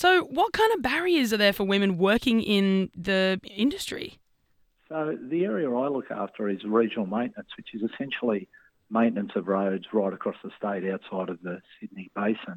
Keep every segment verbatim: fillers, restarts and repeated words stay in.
So what kind of barriers are there for women working in the industry? So the area I look after is regional maintenance, which is essentially maintenance of roads right across the state outside of the Sydney Basin.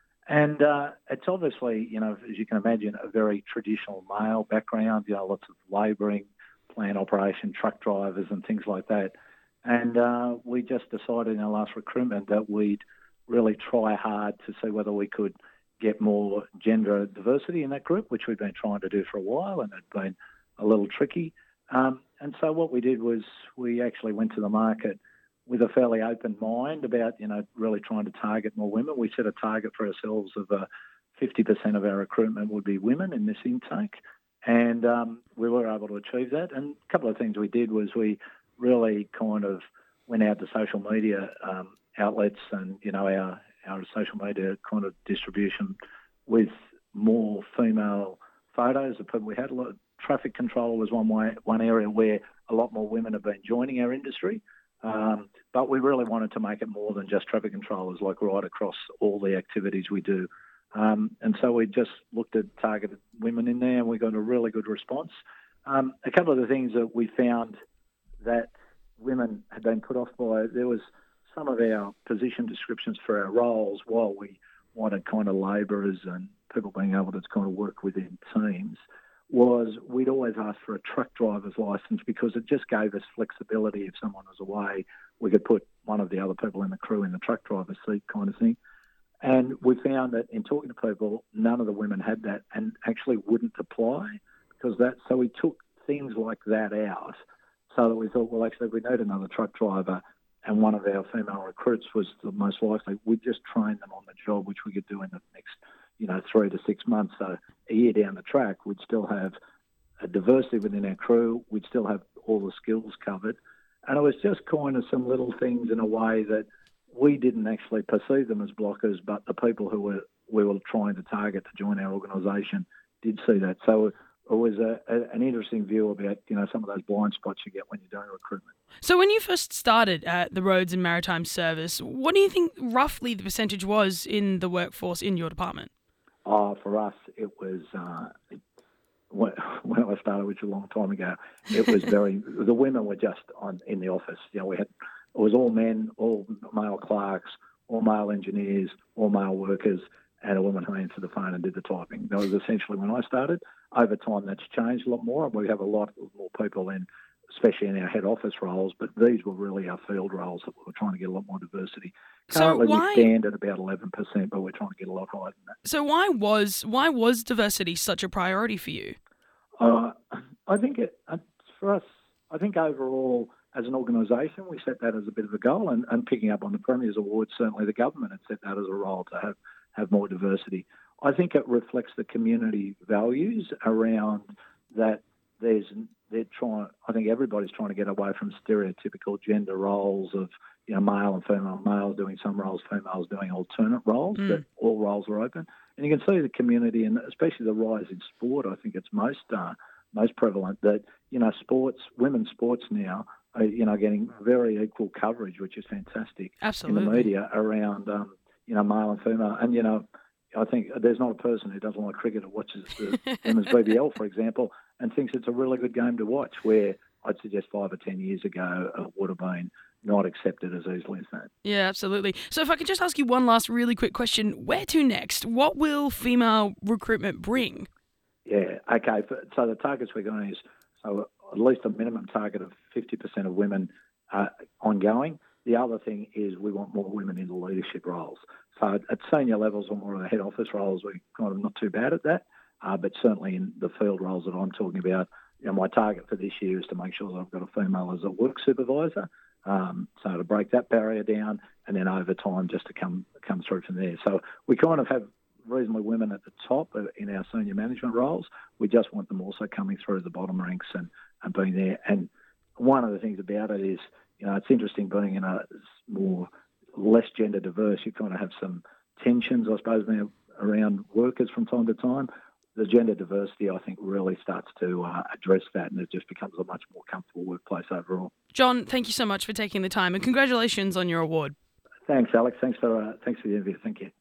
And uh, it's obviously, you know, as you can imagine, a very traditional male background, you know, lots of labouring, plant operation, truck drivers and things like that. And uh, we just decided in our last recruitment that we'd really try hard to see whether we could get more gender diversity in that group, which we've been trying to do for a while and had been a little tricky. Um, and so what we did was we actually went to the market with a fairly open mind about, you know, really trying to target more women. We set a target for ourselves of uh, fifty percent of our recruitment would be women in this intake. And um, we were able to achieve that. And a couple of things we did was we really kind of went out to social media um, outlets and, you know, our, our social media kind of distribution with more female photos of people we had. A lot, traffic control was one way, one area where a lot more women have been joining our industry. Um, but we really wanted to make it more than just traffic controllers, like right across all the activities we do. Um, and so we just looked at targeted women in there and we got a really good response. Um, a couple of the things that we found that women had been put off by, there was some of our position descriptions for our roles, while we wanted kind of labourers and people being able to kind of work within teams, was we'd always ask for a truck driver's licence because it just gave us flexibility. If someone was away, we could put one of the other people in the crew in the truck driver's seat kind of thing. And we found that in talking to people, none of the women had that and actually wouldn't apply because that. So we took things like that out so that we thought, well, actually, we need another truck driver and one of our female recruits was the most likely. We'd just train them on the job, which we could do in the next, you know, three to six months. So a year down the track, we'd still have a diversity within our crew. We'd still have all the skills covered. And it was just kind of some little things in a way that we didn't actually perceive them as blockers, but the people who were we were trying to target to join our organisation did see that. So it was a, a, an interesting view about, you know, some of those blind spots you get when you're doing recruitment. So when you first started at the Roads and Maritime Service, what do you think roughly the percentage was in the workforce in your department? Oh, for us, it was, uh, it, when I started, which was a long time ago, it was very, the women were just on in the office. You know, we had, it was all men, all male clerks, all male engineers, all male workers, and a woman who answered the phone and did the typing. That was essentially when I started. Over time, that's changed a lot more. We have a lot more people in, especially in our head office roles, but these were really our field roles that we were trying to get a lot more diversity. Currently, so why, we stand at about eleven percent, but we're trying to get a lot higher than that. So why was why was diversity such a priority for you? Uh, I think it, uh, for us, I think overall, as an organisation, we set that as a bit of a goal, and, and picking up on the Premier's Award, certainly the government had set that as a role to have, have more diversity. I think it reflects the community values around that. There's they're trying. I think everybody's trying to get away from stereotypical gender roles of, you know, male and female, male doing some roles, females doing alternate roles. Mm. That all roles are open, and you can see the community, and especially the rise in sport. I think it's most uh, most prevalent that, you know, sports, women's sports now are, you know, getting very equal coverage, which is fantastic. Absolutely. In the media around, um, you know, male and female, and you know. I think there's not a person who doesn't like cricket or watches the women's B B L, for example, and thinks it's a really good game to watch, where I'd suggest five or ten years ago it would have been not accepted as easily as that. Yeah, absolutely. So if I could just ask you one last really quick question, where to next? What will female recruitment bring? Yeah, okay. So the targets we're going is so at least a minimum target of fifty percent of women uh, ongoing. The other thing is we want more women in the leadership roles. So at senior levels or more of the head office roles, we're kind of not too bad at that. Uh, but certainly in the field roles that I'm talking about, you know, my target for this year is to make sure that I've got a female as a work supervisor. Um, so to break that barrier down, and then over time just to come come through from there. So we kind of have reasonably women at the top in our senior management roles. We just want them also coming through the bottom ranks and, and being there. And one of the things about it is, you know, it's interesting being in a more less gender diverse. You kind of have some tensions, I suppose, now around workers from time to time. The gender diversity, I think, really starts to uh, address that, and it just becomes a much more comfortable workplace overall. John, thank you so much for taking the time, and congratulations on your award. Thanks, Alex. Thanks for uh, thanks for the interview. Thank you.